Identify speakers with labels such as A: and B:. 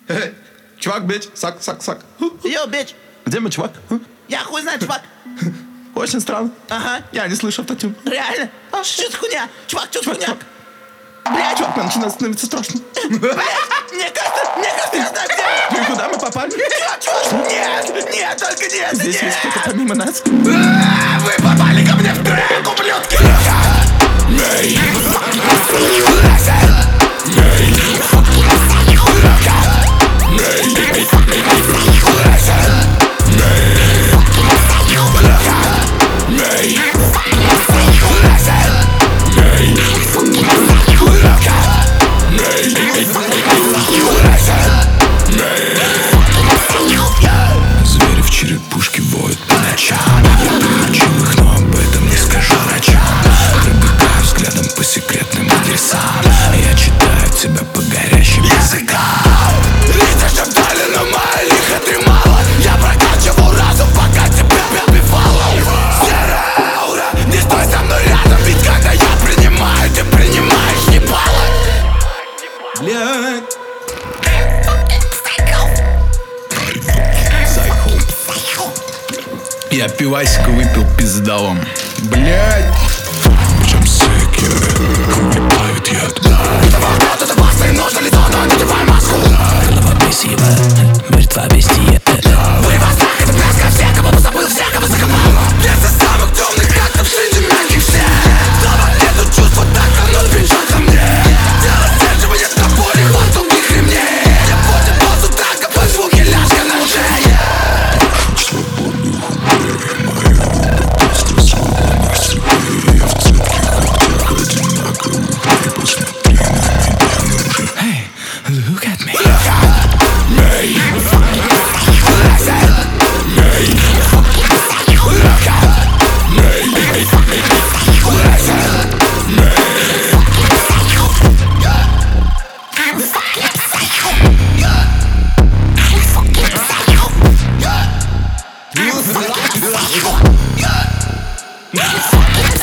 A: Чувак, бич, сак.
B: Йоу, бич,
A: Где мой чувак?
B: я хуй знает, чувак.
A: Очень странно.
B: Ага,
A: Я не слышу автотюн.
B: реально. Что за хуйня? Чувак, что за хуйня?
A: Чувак.
B: Блядь,
A: Чувак, мне начинает становиться страшно.
B: блядь, мне кажется, я знаю, где.
A: И куда мы попали?
B: Чувак, нет, только нет,
A: Здесь есть кто-то помимо нас.
B: Вы попали ко мне в трек, ублюдки.
C: Звери в черепушке воют по ночам. Я приручил их, но об этом не скажу врачам. Пробегаю взглядом по секретным адресам. Я читаю тебя по горящим языкам. Лица шептали, но моя лиха дремала. Я прокачивал разум, пока тебя подбивала. Серая аура, не стой со мной рядом. Ведь когда я принимаю, ты принимаешь ебало.
A: Блядь.
C: Я пивасика выпил пиздалом. Блять. Причем сыки улетают я туда. Это опасно, им нужно лицо, но надевай маску. Красиво, мертва бестия. Боевая страх, это пляска всех, кого забыл, всех, кого закопал. Вместо самых темных актов среди мягких всех. Снова это чувство так давно бежит ко мне. Дело сдерживания топорик, вот долгих ремней. Я поднял позу танка под звуки лязга ножей. Hey, look at me.
A: Yeah.